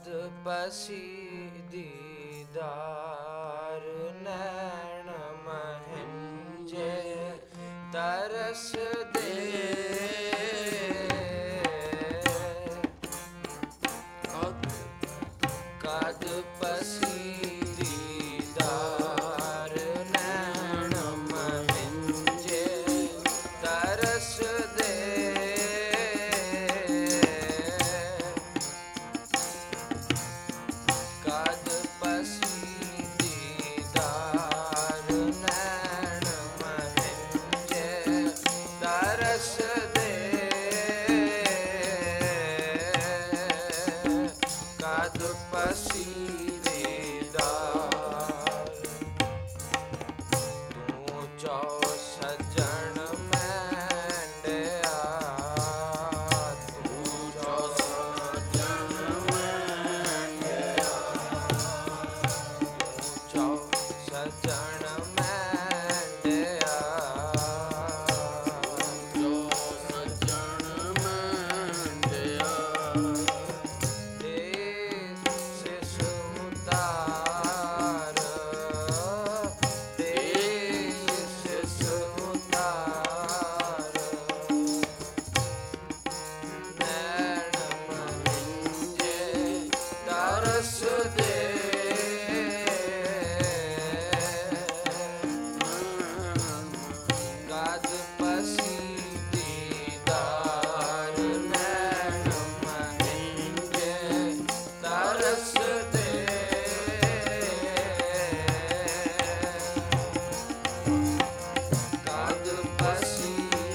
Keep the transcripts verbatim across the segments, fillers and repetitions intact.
ਪਸੀ ਦੀਦਾਰ ਨੈਣ ਮਹਿੰਜੇ ਤਰਸ ਦੇ ਕਦ ਪਸੀ ਦੀਦਾਰ ਨੈਣ ਮਹਿੰਜੇ ਤਰਸ ਦੇ ਕਦ ਪਸੀ ਦੀਦਾਰ ਨੈਣ ਮਹਿੰਜੇ ਤਰਸ ਦੇ ਕਦ ਪਸੀ ਦੀਦਾਰ ਤੂੰ ਜੋ ਸਜਣ ਮੈਂਡਿਆ ਤੂੰ ਜੋ ਸਜਣ ਮੈਂਡਿਆ ਤੂੰ ਜੋ ਸਜਣ ਮੈਂਡਿਆ ਜੋ ਸਜਣ ਮੈਂਡਿਆ ਦੇਸ ਉਤਾਰ ਦੇਸ ਉਤਾਰ ਨੈਣ ਮਹਿੰਜੇ ਤਰਸ ਦੇ ਕਦ ਪਸੀ ਦੀਦਾਰ ਨੈਣ ਮਹਿੰਜੇ ਤਰਸ ਦੇ ਕਦ ਪਸੀ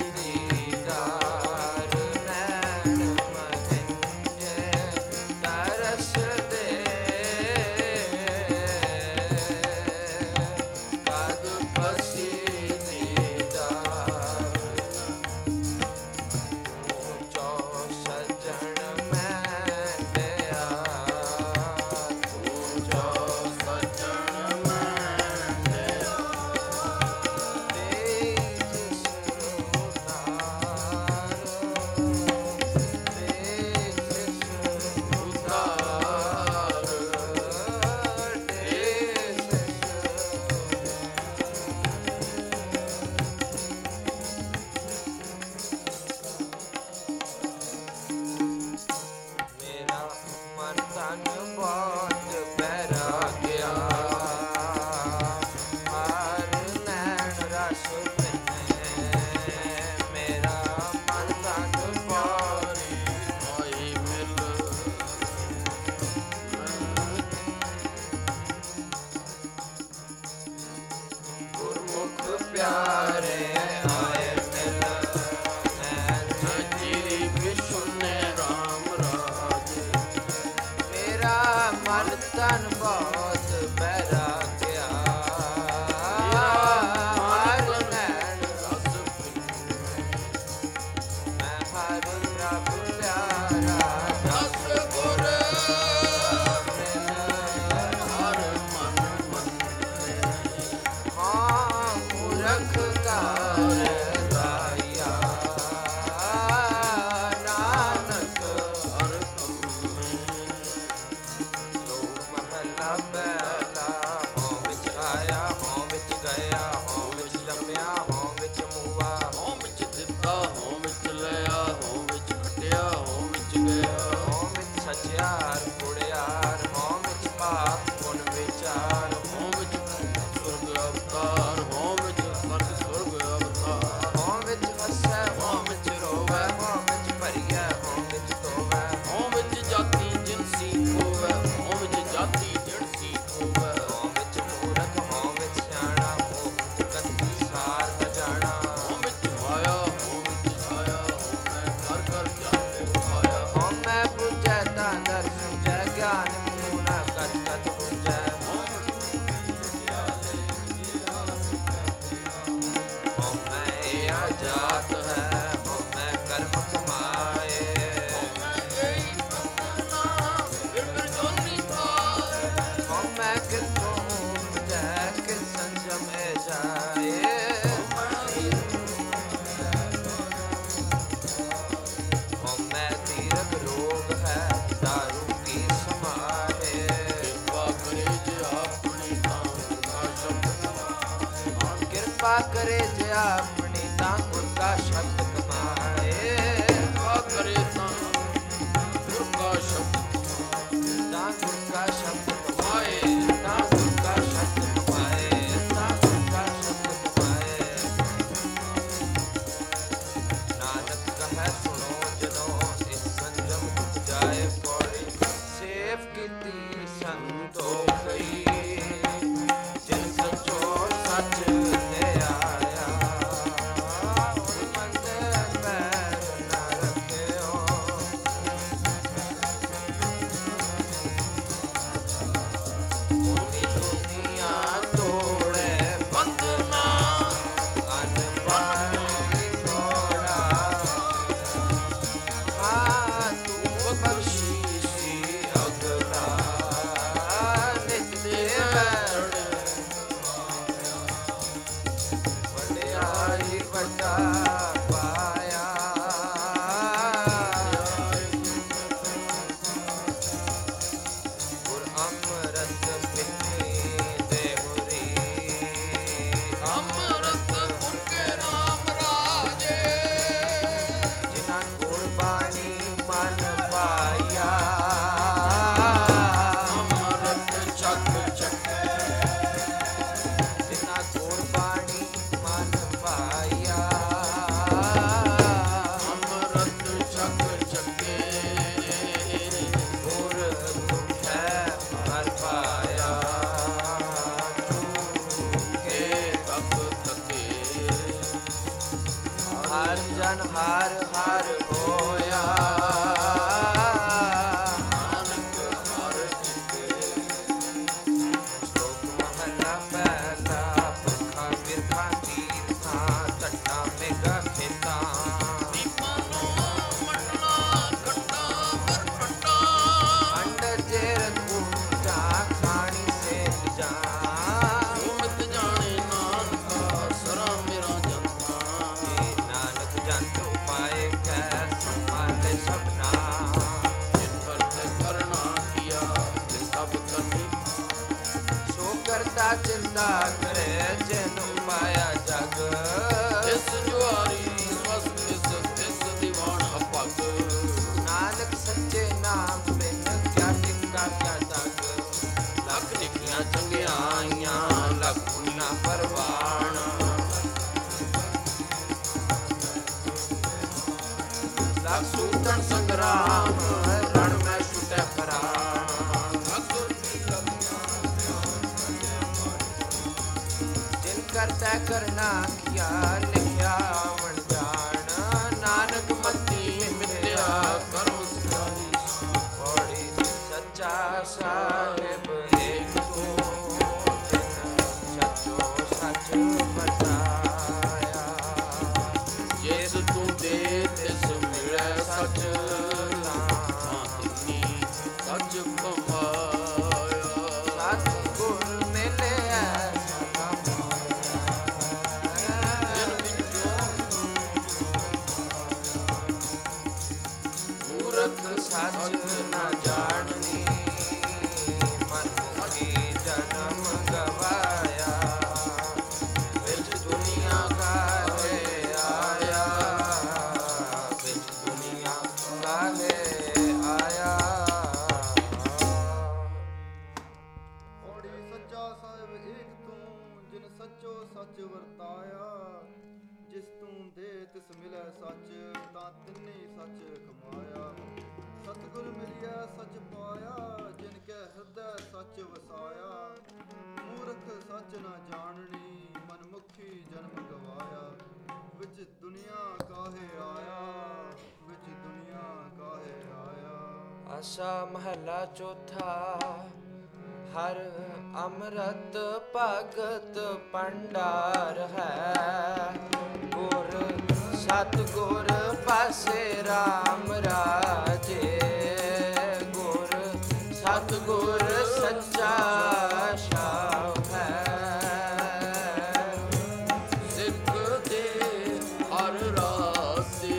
ਦੀਦਾਰ ਨੈਣ ਮਹਿੰਜੇ ਤਰਸ ਦੇ ਕਦ ਪਸੀ ਦੀਦਾਰ ਤੂੰ ਜੋ ਸਜਣ ਮੈਂਡਿਆ ਤੂੰ ਜੋ ਸਜਣ ਮੈਂਡਿਆ ਦੇਸ ਉਤਾਰ ਦੇਸ ਉਤਾਰ ਦੇਸ ਮੇਰਾ ਮਨ ਤਨ ਬਹੁਤ ਬੈਰਾਗਿਆ ਹਰ ਨੈਣ ਰਸ ਪੀਨੇ ਮੇਰਾ ਮਨ ਤਨ ਬਹੁਤ ਹੋਈ ਮਿਲ ਗੁਰਮੁਖ ਪਿਆਰੇ ਆਏ ਮਿਲ ਨੈਣ ਸੱਚੀ ਵਿਸ਼ੁਨੇ ਰਾਮ ਰਾਜ ਮੇਰਾ ਮਨ ਤਨ ਬਹੁਤ ਬੈਰਾਗਿਆ ਹਰ ਨੈਣ ਰਸ ਪੀਨੇ ਮੈਂ ਹਰ ਪ੍ਰਭ ਪਿਆਰਾ ਦਸ ਗੁਰ ਮਿਲ ਹਰ ਮਨ ਮੰਨੇ ਹਾਂ ਮੂਰਖ ਕਾਰ ਰਾਇਆ ਨਾਨਕ ਹਰ ਕੰਮੇ ਲੋ ਮਹਲਾ ਪਹਿਲਾ ਹੋਂ ਵਿੱਚ ਆਇਆ ਹੋਂ ਵਿੱਚ ਗਿਆ ਹੋਂ ਵਿੱਚ ਜੰਮਿਆ ਹੋਂ ਵਿੱਚ ਮੂਆ ਹੋਂ ਵਿੱਚ ਦਿੱਤਾ ਹੋਂ ਵਿੱਚ ਲਿਆ ਹੋਂ ਵਿੱਚ ਖਟਿਆ ਹੋਂ ਵਿੱਚ ਗਿਆ ਹੋਂ ਵਿੱਚ ਸਚਿਆਰ ਕੁੜਿਆਰ ਹੋਂ ਵਿੱਚ ਪਾਪ ਗੁਣ ਵਿਚਾਰ ਹੋਂ ਵਿੱਚ ਸੁਰਗ ਅਵਤਾਰ ਹੋਂ ਵਿੱਚ ਸਰਗ ਸੁਰਗ ਅਵਤਾਰ ਹੋਂ ਵਿੱਚ ਵਸੈ ਹੋਂ ਵਿੱਚ ਰੋਵੈ ਹੋਂ ਵਿੱਚ ਭਰੀਐ ਹੋਂ ਵਿੱਚ ਧੋਵੈ ਹੋਂ ਵਿੱਚ ਜਾਤੀ ਜਿਨਸੀ ਹੋਵੈ ਹੋਂ ਵਿੱਚ ਜਾਤੀ ਜਿਣਸੀ ਕਿਰਪਾ ਕਰੇ ਜੇ ਆਪਣੀ ਤਾਂ ਗੁਰ ਕਾ ਸ਼ਬਦ ਕਮਾਏ ਕਿਰਪਾ ਕਰੇ ਤਾਂ ਗੁਰ ਕਾ ਸ਼ਬਦ ਤਾਂ ਗੁਰ ਕਾ ਸ਼ਬਦ ਕਮਾਏ ਤਾਂ ਗੁਰ ਕਾ ਸ਼ਬਦ ਕਮਾਏ ਤਾਂ ਗੁਰ ਕਾ ਸ਼ਬਦ ਕਮਾਏ ਨਾਨਕ ਕਹੈ ਸੁਣੋ ਜਨੋ ਇਸ ਸੰਜਮ ਜਾਏ ਪੌੜੀ ਸੇਵ ਕੀਤੀ ਸੰਤੋਖਈ ਜਿਨ ਸਚੋ ਸੱਚ ਤੇ ਆਇਆ ਉਹ ਮੰਦੇ ਪੈਰ ਨਾ ਰੱਖਿਓ ਮੋਤੀ ਦੁਨੀਆ ਤੋੜੇ ਬੰਦਨਾ ਅਨਪੜ੍ਹ ਥੋੜਾ ਆ ਤੂੰ ਬਖਸ਼ੀਸ਼ੀ ਅਗਲਾ ਨਿਤ ਦੇ ਬੈਠ ਵਡਿਆਈ ਵੱਡਾ ਪਾਇਆ ਗੁਰ ਅੰਮ੍ਰਿਤ ਪੀਤੀ ਦੇਹੁਰੀ ਅੰਮ੍ਰਿਤ ਗੁਰ ਕੇ ਨਾਮ ਰਾਜੇ ਜਿਨ੍ਹਾਂ ਗੁਰ ਬਾਣੀ ਮਨ ਪਾਇਆ ਅੰਮ੍ਰਿਤ ਚੱਕ ਚੱਕੇ ਜਿਨ੍ਹਾਂ ਗੁਰ ਬਾਣੀ ਮਨ ਪਾਇਆ ਅੰਮ੍ਰਿਤ ਚੱਕ ਚੱਕੇ ਗੁਰ ਤੁਮੈ ਹਰ ਪਾਇਆ ਕੇ ਤਪ ਤਕੇ ਹਰ ਜਨ ਹਰ ਹਰ ਹੋਇਆ ਨਾਨਕ ਹਰ ਜਿਤੇ ਸ਼ਲੋਕ ਮਹਲਾ ਪਹਿਲਾ ਪੁਰਖਾ ਬਿਰਖਾ ਤੀਰਥਾਂ ਟੱਟਾ ਮੇਗਾ ਖੇਤਾਂ ਦੀਪਾਂ ਨੂੰ ਮੰਡਲਾ ਕੱਟਾ ਵਰ ਪੱਟਾ ਅੰਡ ਜੇਰ ਕੁੰਡਾ ਖਾਣੀ ਸੇਤ ਜਾ ਸੁਮਤ ਜਾਣੇ ਨਾਨਕਾ ਸਰਾ ਮੇਰਾ ਜਨਤਾ ਏ ਨਾਨਕ ਜੰਤ ਉਪਾਏ ਕੈ ਸੰਭਾਲੇ ਸਭਨਾ ਜਿਨ ਵਰਤ ਕਰਨਾ ਕੀਆ ਤੇ ਸਭ ਕਰਨੀ ਸੋ ਕਰਤਾ ਚਿੰਤਾ ਕਰੇ ਜਿਨ ਉਪਾਇਆ ਜਗ ਇਸ ਜੁਆਰੀ ਸਵਸਤ ਇਸ ਤਿਸ ਦੀਵਾਨ ਅਪਗ ਨਾਨਕ ਸੱਚੇ ਨਾਮ ਬਿਨ ਕਿਆ ਟਿਕਾ ਕਿਆ ਤਗ ਲੱਖ ਨਿਕੀਆਂ ਚੰਗਿਆਈਆਂ ਲੱਖ ਪੁੰਨਾ ਪਰਵਾਣ ਲੱਖ ਸੂਤਨ ਸੰਗਰਾਮ ਰਣ ਮੈਂ ਛੁਟੈ ਪ੍ਰਾਣ ਜਿਨ ਕਰਤਾ ਕਰਨਾ ਕੀਆ ਲਿਖਿਆ ਵਣ ਜਾਣ ਨਾਨਕ ਮਤੀ ਮਿਲਿਆ ਕਰਮ ਸਿਆਰੀ ਪੌੜੀ ਸੱਚਾ ਸਾਹਿਬ ਏਕ ਤੂੰ ਜਿਨ ਸੱਚੋ ਸੱਚ ਬਤਾਇਆ ਜਿਸ ਤੂੰ ਦੇ ਤਿਸ ਮਿਲੈ ਸੱਚ ਤਾਂਤਨੀ ਸੱਚ ਕਮਾਇਆ ਸੱਚ ਗੁਰ ਮਿਲਿਆ ਮੂਰਖ ਸੱਚ ਨਾ ਜਾਣਨੀ ਮਨ ਮੁਖੀ ਜਨਮ ਗਵਾਇਆ ਵਿੱਚ ਦੁਨੀਆ ਕਾਹੇ ਆਇਆ ਵਿੱਚ ਦੁਨੀਆ ਕਾਹੇ ਆਇਆ ਔੜੀ ਸੱਚਾ ਸਾਹਿਬ ਏਕ ਤੂੰ ਜਿਨ ਸੱਚੋ ਸੱਚ ਵਰਤਾਇਆ ਜਿਸ ਤੂੰ ਦੇ ਤਿਸ ਮਿਲੈ ਸੱਚ ਤਾਂ ਤਿੰਨੇ ਸੱਚ ਕਮਾਇਆ ਸਤਿਗੁਰ ਮਿਲਿਆ ਸੱਚ ਪਾਇਆ ਜਿਨ ਕੈ ਹਿਰਦੈ ਸੱਚ ਵਸਾਇਆ ਮੂਰਖ ਸੱਚ ਨਾ ਜਾਣਨੀ ਮਨਮੁਖੀ ਜਨਮ ਗਵਾਇਆ ਵਿੱਚ ਦੁਨੀਆ ਕਾਹੇ ਆਇਆ ਵਿੱਚ ਦੁਨੀਆ ਕਾਹੇ ਆਇਆ ਆਸਾ ਮਹਲਾ ਚੌਥਾ ਹਰ ਅੰਮ੍ਰਿਤ ਭਗਤ ਭੰਡਾਰ ਹੈ ਗੁਰ ਸਤਿਗੁਰ ਪਾਸੇ ਰਾਮ ਰਾਜੇ ਗੁਰ ਸਤਿਗੁਰ ਸੱਚਾ ਸ਼ਾਹ ਹੈ ਸਿੱਖ ਦੇ ਹਰ ਰਾਸੇ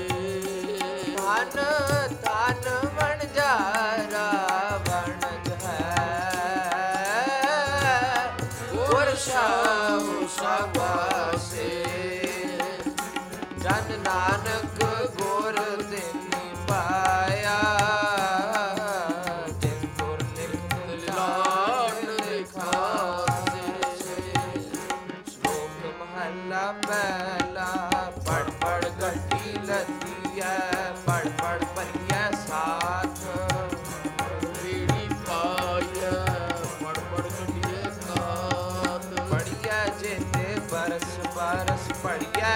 ਧਨ ਧਨ ਬਣ ਜਾਰਾ ਬਣਜ ਹੈ ਗੁਰ ਸ਼ਾਹ ਸ਼ਾਬਾਸੇ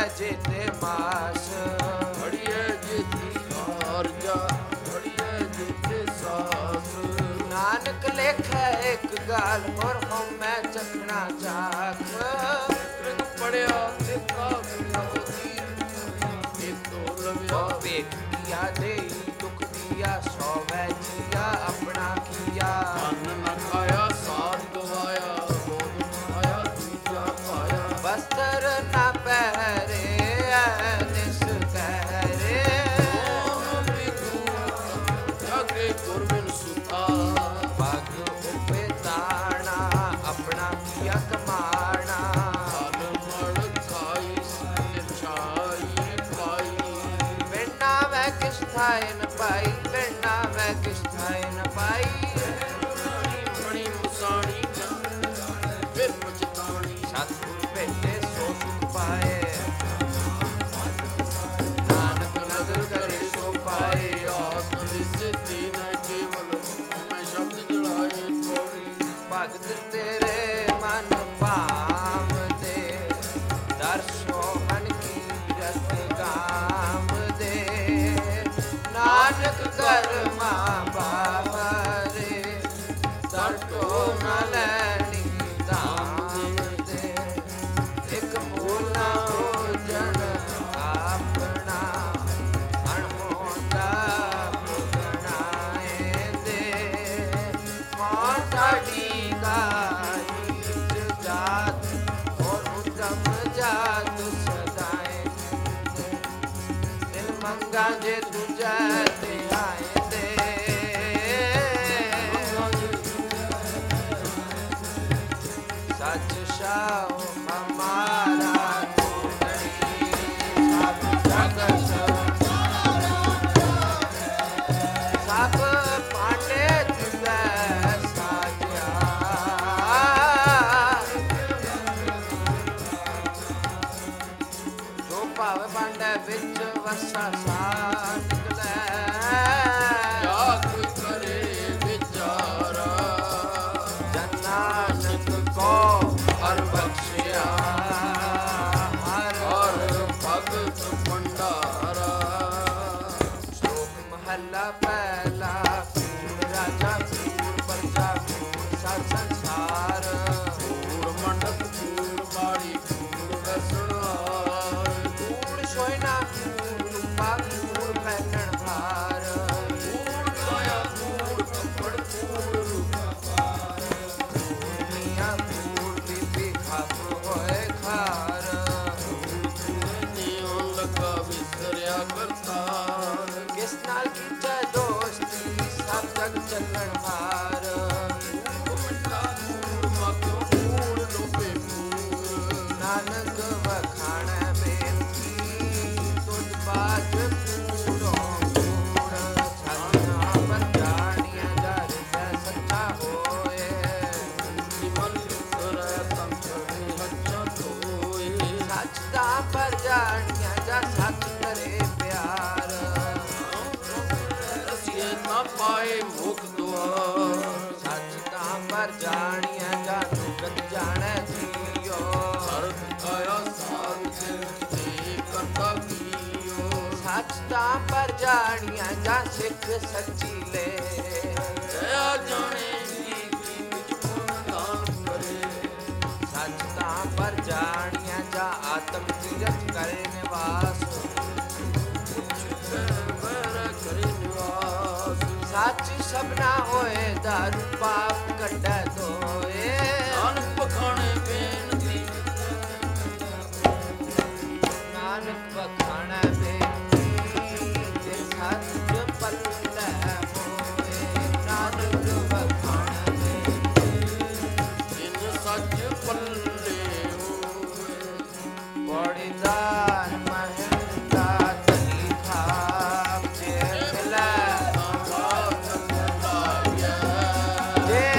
ਜੀਤੇ ਮਾਸ ਘੜੀਏ ਜੀਤੀ ਕਾਰਜਾ ਘੜੀਏ ਜੀਤੇ ਸਾਸ ਨਾਨਕ ਲੇਖੈ ਇੱਕ ਗਾਲ ਹੋਰ ਹਉਮੈ ਚਖਣਾ ਚਾਖ ਤ੍ਰਿਗ ਪੜਿਆ ਤੇ ਕਾਗਿਆ ਇੱਕ ਤੋਂ ਲਵਿਆ ਵੇਖ ਕੀਆ ਦੇਈ ਦੁਖ ਦੀਆ ਸੋਵੈ ਜੀਆ ਆਪਣਾ ਕੀਆ ਅੰਨ ਨ ਖਾਇਆ ਸਾਧ ਗਵਾਇਆ ਬੋਧ ਆਇਆ ਦੂਜਾ ਪਾਇਆ ਵਸਤਰ ਨਾ ਪਹਿਰੇ ਨਿਸ ਕਹਿਰੇ ਜਾਗੇ ਗੁਰਬਿਨ ਸੁਤਾ ਪਗ ਉਪੇ ਤਾਣਾ ਆਪਣਾ ਕੀਆ ਕਮਾਣਾ ਹਲ ਮੜ ਖਾਈ ਛਾਈ ਪਾਈ ਬਿਨਾ ਵੈ ਕਿਸ ਥਾਇ ਨ ਪਾਈ ਬਿਨਾ ਵੈ ਕਿਸ ਥਾਇ ਨ ਪਾਈ ਮਣੀ ਮੁਸਾਣੀ ਫਿਰ ਪਛਤਾਣੀ ਸਤਿਗੁਰ ਭੇਟੇ ਸੋ ਸੁਖ ਪਾਏ ਨਾਨਕ ਨਦਰ ਕਰੇ ਸੋ ਪਾਏ ਆਸ ਦਿਸੇ ਦੀਨ ਕੇਵਲ ਮੈਂ ਸ਼ਬਦ ਜਲਾਏ ਥੋੜੀ ਭਗਤ ਤੇਰੇ ਮਨ ਭਾਵਦੇ ਦਰਸ਼ੋ ਮਨ ਕੀਰਤ ਗਾਮ ਦੇ ਨਾਨਕ ਕਰਮਾ ਬਾਹਰੇ ਦਰਟੋ ਨ ਲੈਣੀ ਦਾਮ ਦੇ ਇੱਕ ਮੂਲਾ ਭੋਜਨ ਆਪਣਾ ਅਣਮੋਟਾ ਭੁਗਣਾਏ ਦੇ ਮਾਂ ਸਾਡੀ ਗਾਈ ਜਾਤ ਔਰ ਉਤਮ ਜਾਤ ਸਦਾਏ ਦਿਲ ਮੰਗਾ ਜੇ ਤੁਝਾ ਤੇ ਆਏ ਦੇ ਸੱਚ ਸ਼ਾਹ ਹਮਾਰਾ ਤੁਮਰੀ ਸਭ ਜਗਤ ਸਭ ਪਾਂਡੇ ਤੁਝੈ ਸਾਜਿਆ ਜੋ ਭਾਵ ਪਾਂਡੇ ਵਿੱਚ ਵਸਾ ਸਾ ਨਿਕਲੈ ਜਾ ਕੋਈ ਕਰੇ ਵਿਚਾਰਾ ਜਨ ਨਾਨਕ ਕੋ ਹਰ ਬਖਸ਼ਿਆ ਹਰ ਹਰ ਭਗਤ ਭੰਡਾਰਾ ਸ਼ਲੋਕ ਮਹੱਲਾ ਪਹਿਲਾ ਕੂੜ ਰਾਜਾ ਕੂੜ ਪਰਜਾ ਕੂੜ ਸਤ ਸੰਸਾਰ ਕੂੜ ਮੰਡਪ ਕੂੜ ਬਾੜੀ ਕੂੜ ਰਸਣਾਰ ਕੂੜ ਸੋਇਨਾ ਕੂੜ ਰੂਪਾ ਕੂੜ ਪਹਿਨਣ ਭਾਰ ਕੂੜ ਕਾਇਆ ਕੂੜ ਕੱਪੜ ਕੂੜ ਰੂਪਾ ਕੂੜ ਮੀਆਂ ਕੂੜ ਬੀਬੀ ਖਾਪਰ ਹੋਏ ਖਾਰ ਨਿਉ ਲੱਗਾ ਵਿਸਰਿਆ ਕਰਤਾਰ ਕਿਸ ਨਾਲ ਕੀਤਾ ਦੋਸਤੀ ਸਭ ਜਗ ਚੱਲਣ ਹਾਰ ਮਿੱਠਾ ਕੂੜ ਮੱਖੋ ਕੂੜ ਲੋਪੇ ਕੂੜ ਨਾਨਕ ਵਖਾਣੈ ਬੇਨਤੀ ਤੁਧ ਬਾਤ ਕੂੜੋ ਕੂੜ ਛਲਨਾ ਪਰ ਜਾਣਿਆ ਜਾ ਹਿਰਦੈ ਸੱਚਾ ਹੋਏ ਮਨ ਕਰੈ ਸੰਤਰੇ ਹੱਥਾਂ ਧੋਏ ਸੱਚ ਦਾ ਪਰ ਜਾਣਿਆ ਜਾ ਸੱਚ ਕਰੇ ਪਿਆਰ ਰਸੀਏ ਨਾ ਪਾਏ ਮੁਖ ਦੁਆਰ ਸੱਚ ਦਾ ਪਰ ਜਾਣਿਆ ਜਾ ਜੁਗਤ ਜਾਣੈ ਜੀਓ ਹਰਤ ਆਇਆ ਸਾਧ ਤੇ ਕਰਤਾ ਕੀਓ ਸੱਚ ਦਾ ਪਰ ਜਾਣਿਆ ਜਾ ਸਿੱਖ ਸੱਚੀ ਲੈ ਦਇਆ ਜਾਣੇ ਨੀਤੀ ਵਿੱਚ ਪੁੰਨ ਦਾਨ ਕਰੇ ਸੱਚ ਤਾਂ ਪਰ ਜਾਣਿਆ ਜਾ ਆਤਮ ਤੀਰਥ ਕਰੇ ਨਿਵਾਸ ਮੇਰਾ ਕਰੇ ਨਿਵਾਸ ਸੱਚ ਸਭਨਾ ਹੋਏ ਦਾਰੂ ਪਾਪ ਕੱਢੈ ਦੋਏ ਨਾਨਕ ਪਖਾਣੇ ਬੇਨਤੀ ਨਾਨਕ ਬਖਾਣਾ ਬੇਨਤੀ ਜੇ ਸੱਚ ਪੱਲੇ ਹੋਏ ਨਾਨਕ ਬਖਾਣਾ ਬੇਨਤੀ ਜਿਨ ਸੱਚ ਪੱਲੇ ਹੋਏ ਬੜੀ ਦਾਨ ਮਹਿੰਦਾ ਤਨੀ ਖਾਪ ਜੇ ਮਿਲੈ ਜੇ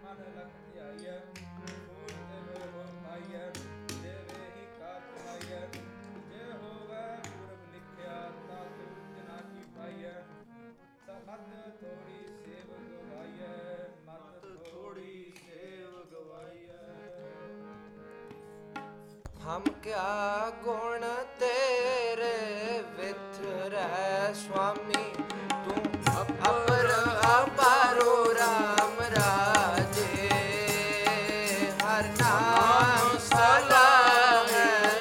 ਮਨ ਲਖ ਧਿਆਈਐ ਸੂਝ ਤੇ ਮੋਹ ਪਾਈਐ ਜੇ ਵੇਹੀ ਕਾਤ ਪਾਈਐ ਜੇ ਹੋਵੇ ਪੂਰਬ ਲਿਖਿਆ ਤਾ ਸੂਝ ਨਾ ਕੀ ਪਾਈਐ ਮਤ ਥੋੜੀ ਸੇਵ ਗਵਾਈਐ ਮਤ ਥੋੜੀ ਸੇਵ ਗਵਾਈਐ। ਹਮ ਕਿਆ ਗੁਣ ਤੇਰੇ ਵਿਥਰੈ ਸੁਆਮੀ ਤੂੰ ਅਪਰ ਅਪਾਰੋ ਰਾਮ ਰਾਜੇ ਹਰ ਨਾਮ ਸਲਾਮ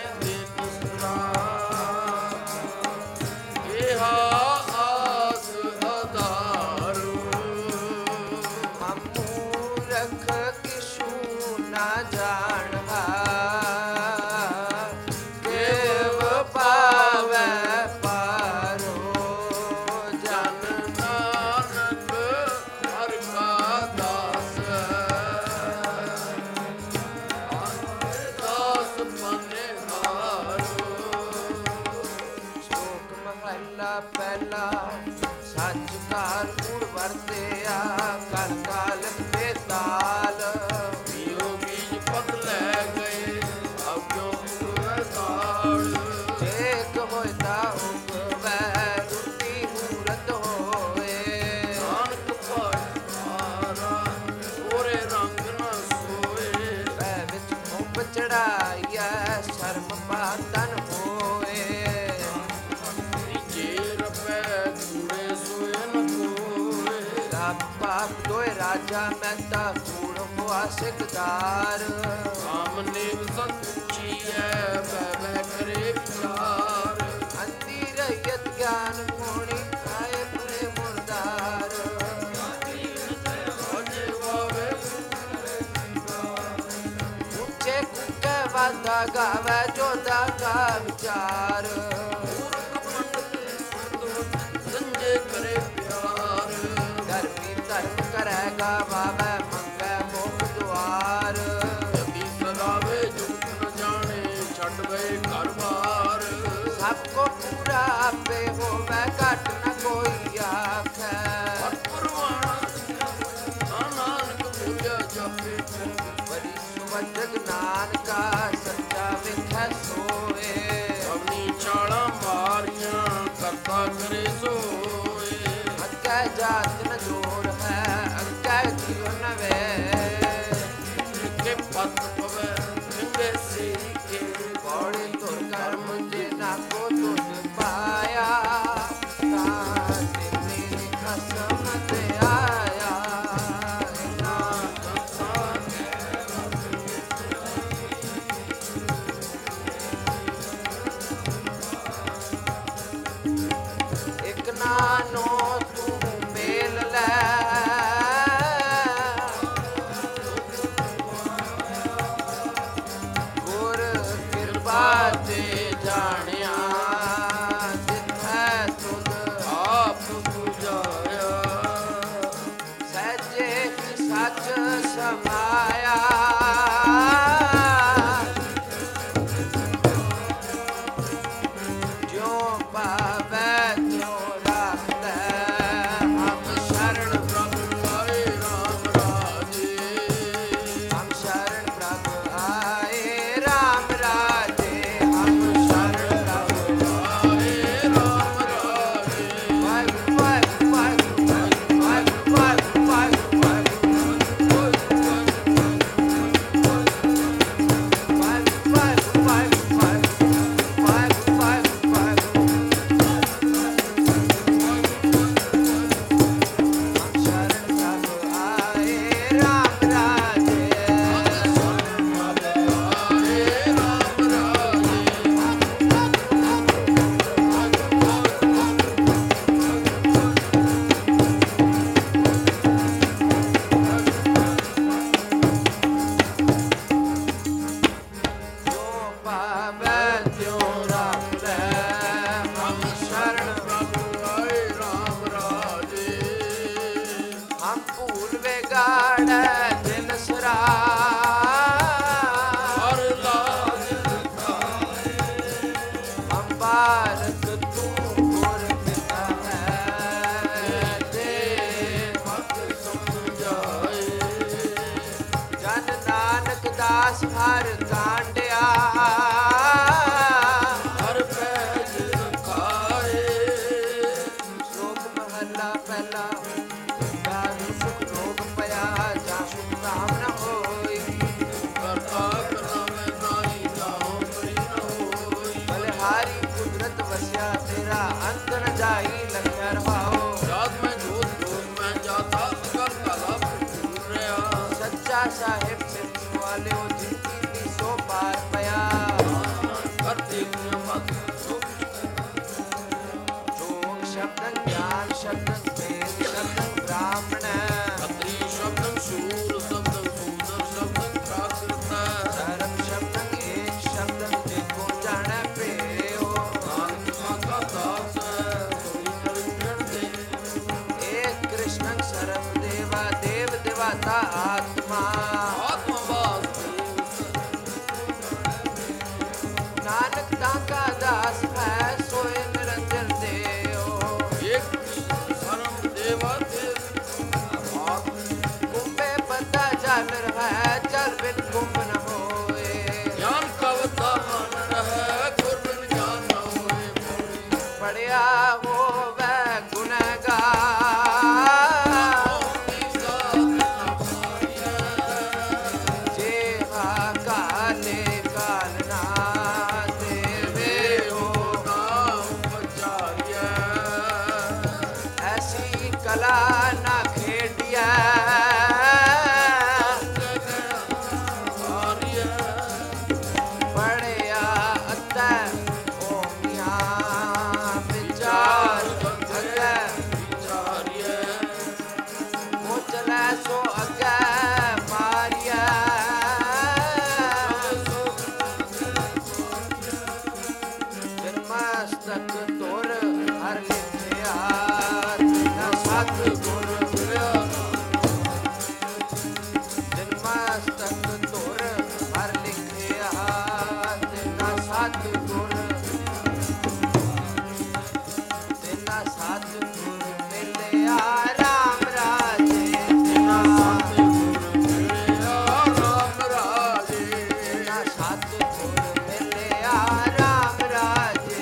ਹਮ ਮੂਰਖ ਕਿਛੂ ਨਾ ਜਾਣਹਾ ਕੇਵ ਪਾਵੈ ਪਾਰੋ ਜਨ ਨਾਨਕ ਹਰਿ ਕਾ ਦਾਸ ਦਾਸ ਮਨੇ ਹਾਰੋ। ਸ਼ਲੋਕ ਮਹਲਾ ਪਹਿਲਾ ਸੱਚ ਕਾਲ ਕੂੜ ਵਰਤਿਆ ਕਲ ਕਾਲ ਬੇਤਾਲ ਪੀਓ ਬੀਜ ਪਤ ਲੈ ਗਏ ਆਪਿਓ ਪੂਰੇ ਤਾਲ ਏਕ ਹੋਇ ਤਾ ਉਗਵੈ ਰੁੱਤੀ ਮੂਰਤ ਹੋਏ ਨਾਨਕ ਭਾਰਾ ਉਹਰੇ ਰੰਗ ਨਾ ਸੋਏ ਵੈ ਵਿੱਚ ਮੁੰਬ ਚੜਾਈਐ ਸ਼ਰਮ ਪਾਤਨ ਹੋਏ ਜੇ ਰਪੈ ਕੂੜੇ ਸੋਏ ਨ ਕੋਏ ਰੱਬ ਬਾਪ ਦੋਇ ਰਾਜਾ ਮਹਿਤਾ ਕੂੜ ਹੋਆ ਸਿਕਦਾਰ ਸਾਹਮਣੇ ਸੱਚੀ ਹੈ ਬੈ ਬੈ ਕਰੇ ਵਿਚਾਰ ਅੰਤੀ ਰਹੀਤ ਗਿਆਨ ਹੋਣੀ ਆਏ ਪਰੇ ਮੁਰਦਾਰ ਅਜੇ ਵਾਵੇ ਉੱਚੇ ਕੁੱਕੇ ਵਾਦਾ ਗਾਵੇ ਜੋਦਾ ਕਾ ਵਿਚਾਰ ਸੰਜੇ ਕਰੇ ਪਿਆਰ ਧਰਮੀ ਧਰਮ ਕਰੇਗਾ ਵਾਵੇ ਮੰਗੇ ਮੁਖ ਦੁਆਰ ਜਦੀ ਸਲਾਵੇ ਜੁਗਤ ਨ ਜਾਣੇ ਛੱਡ ਗਏ ਘਰ ਬਾਰ ਸਭ ਕੋ ਪੂਰਾ ਆਪੇ ਹੋਵੇ ਘਟ ਨ ਕੋਈ ਆਖੈ ਪਰਵਾਣਾ ਨਾਨਕ ਭੁਲਿਆ ਜਾਪੇ ਬੜੀ ਸੁਵਜਗ ਨਾਨਕਾ ਸੱਚਾ ਵੇਖੈ ਸੋਏ ਆਪਣੀ ਛਾਲਾਂ ਮਾਰੀਆਂ ਕਰਤਾ ਕਰੇ ਸੋਏ ਅੱਗੇ ਜਾਤ ਨ ਜੋੜ ਹੈ ਅੱਗੇ ਜੀਵ ਨ ਵੇ ਕੇ ਪਤ ਪਵੇ ਮਿੰਗੇ ਸੀ ਕੇ ਪੌੜੀ ਤੁਰ ਕਰਮ ਜੇ ਨਾ ਕੋ ਤੁਧ ਪਾਇਆ ਤਾਂ ਤੇਰੀ ਕਸਮ ਤੇ ਆਇਆ ਨਾ ਇਕ ਨਾਨੋ ਤੂੰ ਮੇਲ ਲੈ ਗੁਰ ਕਿਰਪਾ ਤੇ ਜਾਣਿਆ ਜਿੱਥੈ ਤੁਧ ਆਪ 부ਝਾਇਆ ਸਹਿਜੇ ਸੱਚ ਸਮਾਇਆ ਜਿਉ ਪਾਵੈ ਤਿਉ ਰੱਖੈ ਹਮ ਸ਼ਰਨ ਪ੍ਰਭ ਆਏ ਰਾਮ ਰਾਜੇ ਹਮ ਸ਼ਰਨ ਪ੍ਰਭ ਆਏ ਰਾਮ ਰਾਜੇ ਹਮ ਸ਼ਰਨ ਪ੍ਰਭ ਆਏ ਰਾਮ ਰਾਜੇ ਵਾਹਿਗੁਰੂ ਵਾਹਿਗੁਰੂ ਵਾਹਿਗੁਰੂ ਵਾਹਿਗੁਰੂ ਵਾਹਿਗੁਰੂ ਦਾਤਾ ਸਾਹਿਬ ਸਿਰ ਵਾਲਿਓ ਜਿਨ ਕੀਤੀ ਸੋ ਪਾਰ ਪਿਆ ਕਰਤੇ ਨਿਯਮਤ ਜੋਗ ਸ਼ਬਦੰ ਗਿਆਨ ਸ਼ਬਦੰ ਵੇਦ ਸ਼ਬਦੰ ਬ੍ਰਾਹਮਣ ਖੱਤਰੀ ਸ਼ਬਦੰ ਸ਼ੂਰ ਸ਼ਬਦੰ ਸੂਦਰ ਸ਼ਬਦੰ ਪ੍ਰਾਕ੍ਰਿਤ ਸਰਬ ਸ਼ਬਦੰ ਏਕ ਸ਼ਬਦੰ ਜਿਕੋ ਜਾਣੈ ਭੇਓ ਨਾਨਕ ਮਾਤਾ ਦਾਸ ਸੋਈ ਨਿਰੰਜਨ ਦੇ ਏਕ ਕ੍ਰਿਸ਼ਨੰ ਸਰਬ ਦੇਵਾ ਦੇਵ ਦੇਵਾਤਾ ਆਤਮਾ ਆਤਮਾ ਬਾਸ ਨਾਨਕ ਤਾਕਾ ਦਾਸ ਹੈ ਸੋਏ ਨਿਰੰਜਨ ਦੇਓ ਇੱਕ ਸਰਮ ਦੇਵਾ ਦੇਵ ਕੁੰਭੇ ਪਤਾ ਚੱਲ ਹੈ ਚਲ ਬਿਨ ਕੁੰਭ ਨ ਹੋਏ ਗਿਆਨ ਕਵਤਾ ਮਨ ਰਹਿ ਗੁਰ ਬਿਨ ਗਿਆਨ ਨ ਹੋਏ ਪੜਿਆ ਹੋਵੇ ਗੁਨਹਗਾਰ ਜੇ ਹਾ ਕਾਲੇ ਕਾਲ ਨਾ ਦੇਵੇ ਹੋ ਐਸੀ ਕਲਾ ਨਾ ਖੇਡਿਆ ਪੜਿਆ ਅੱਤੈ ਹੋਮੀਆਂ ਵਿਚਾਰ ਅੱਗੇ ਉਹ ਚਲੈ ਸੋ ਅੱਗੇ ਮਾਰਿਆ ਜਨਮਸਤਕ ਤੁਰ ਹਰ ਲਿਖਿਆ ਨਾ ਸਤ ਗੁਰ ਮਿਲਿਆ ਜਨਮਸਤਕ ਤੁਰ ਹਰ ਲਿਖਿਆ ਨਾ ਸਤ ਗੁਰ ਤੇਨਾ ਸਤ ਗੁਰ ਮਿਲਿਆ ਰਾਮ ਰਾਜੇ ਤੇਨਾ ਸਤ ਗੁਰ ਮਿਲਿਆ ਰਾਮ ਰਾਜੇ ਤੇਨਾ ਸਤ ਗੁਰ ਮਿਲਿਆ ਰਾਮ ਰਾਜੇ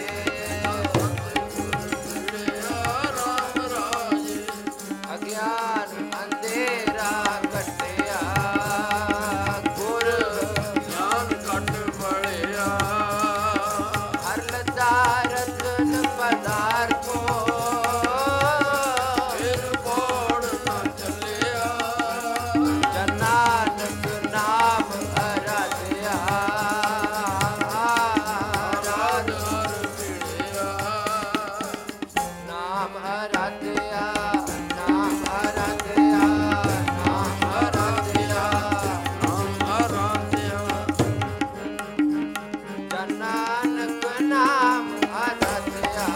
ਅਗਿਆਨ ਅੰਧੇਰਾ ਕੱਟਿਆ ਗੁਰ ਹਰ ਲੱਦਾ ਰਤਨ ਪਦਾਰਥੋ ਜਨ ਨਾਨਕ ਨਾਮ ਅਰਾਧਿਆ ਰਾਜ ਨਾਮ ਅਰਾਧਿਆ ਨਾਮ ਅਰਾਧਿਆ ਨਾਮ ਅਰਾਧਿਆ ਜਨ ਨਾਨਕ ਨਾਮ ਅਰਾਧਿਆ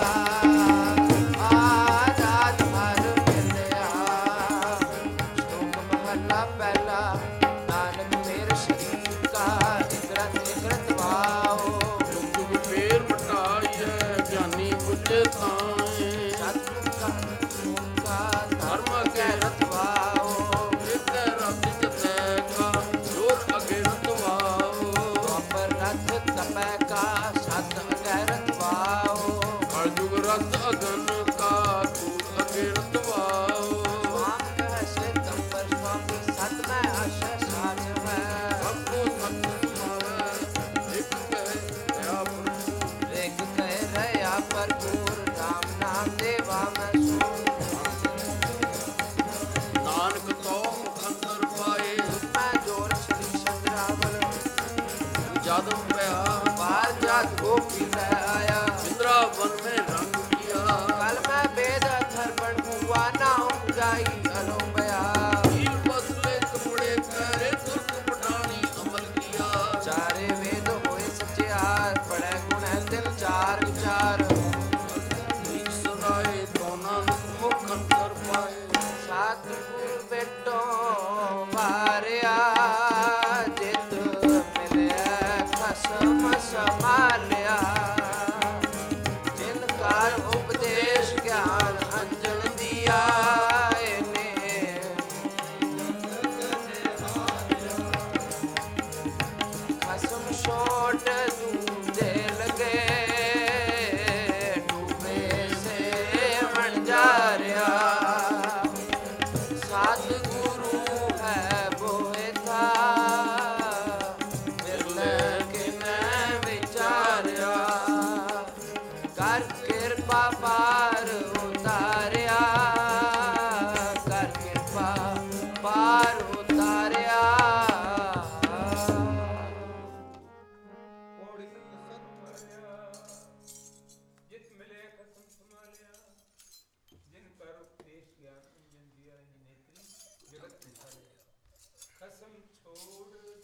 ਆਰਾਧ ਹਰ ਮਿਲਿਆ ਸ਼ਲੋਕ ਮਹਲਾ ਪਹਿਲਾ ਨਾਨਕ ਮੇਰ ਸ਼ਰੀਰ ਕਾ ਇਕਰਤ ਇਕਰਤ ਵਾਓ ਫੇਰ ਮਟਾਈਐ ਗਿਆਨੀ ਬੁੱਝੇ ਤਾਏ ਸਤਿ ਕਾ ਕਾ ਧਰਮ ਕੈ ਰਤਵਾਓ ਇੱਕ ਰੱਤ ਜਤੈ ਕਾ ਜੋਰ ਅਗੇ ਰਤਵਾਓ ਦੁਆਪਰ ਰਥ ਤਪੈ ਕਾ ਸਤ ਅਗੈਰਤ ਵਾਓ ਕਲਯੁਗ ਰਤ ਅਗਨ ਕਾ ਤੂਰ ਅਗੇ ਰਤਵਾਓ ਸਵਾਮ ਕਹਿ ਸੇ ਤੰਪਰ ਸਵਾਮੀ ਸਤ ਮੈਂ ਆਸ਼ਾ ਸਾਜ ਹੈ ਸਭ ਕੋ ਸਤ ਸੁਣਾਵੇ ਇੱਕ ਕਹਿ ਦਇਆ ਪ੍ਰਭੂ ਰੇਖ ਕਹਿ ਰਹਾ ਪਰਪੂਰ ਰਾਮ ਨਾਮ ਦੇਵਾ ਮੈਂ ਸੋ ਨਾਨਕ ਤੋ ਮੁਖ ਅੰਦਰ ਪਾਏ ਮੈਂ ਜੋਰ ਸ਼੍ਰੀ ਚੰਦਰਾਵਲ ਜਦ ਪਿਆ ਬਾਹਰ ਜਾਤ ਗੋਪੀ ਲੈ ਆਇਆ ਇੰਦਰਾਵਨ ਮੇ ਰੰਗ ਕੀਆ ਕਲ ਮੈਂ ਬੇਦ ਅਥਰਪਣ ਹੁਆ ਨਾ ਉਪਜਾਈ ਅਲੋ ਬਿਆ ਹੀਰ ਬਸਲੇ ਕਪੜੇ ਪਹਿਰੇ ਤੁਰਕ ਪਟਾਣੀ ਅਮਲ ਕੀਆ ਚਾਰੇ ਵੇਦ ਹੋਏ ਸਚਿਆਰ ਪੜੈ ਗੁਣ ਹੈ ਦਿਲ ਚਾਰ ਵਿਚਾਰ ਈਕ ਸਦਾਏ ਤੋ ਨਾਨਕ ਮੁਖ ਅੰਦਰ ਪਾਏ ਸਤਿਗੁਰ ਬੇਟੋ ਵਾਰਿਆ ਜਿਤ ਮਿਲਿਆ ਖਸਮ ਸੰਭਾਲਿਆ ਜਿਨ ਕਾਰ ਉਪਦੇਸ਼ ਗਿਆਨ ਅੰਜਨ ਦੀਆ ਇਹਨੇ ਖਸਮ ਛੋਟ ਦੂਜੇ ਲਗੇ ਡੂਬੇ ਸੇ ਮਣ ਜਾ ਰਿਆ ਖਸਮ ਛੋੜ